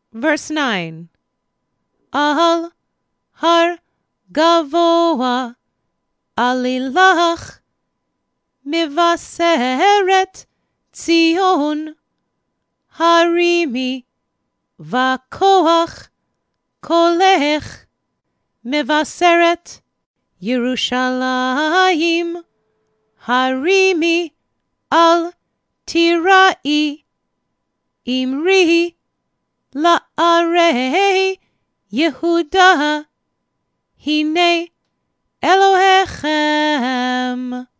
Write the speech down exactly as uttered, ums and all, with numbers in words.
Verse nine. Al har gavoa alilach mivaseret Zion harimi vakoach kolech mivaseret Yerushalayim harimi al tirai imri la'arei Yehuda hine Elohechem.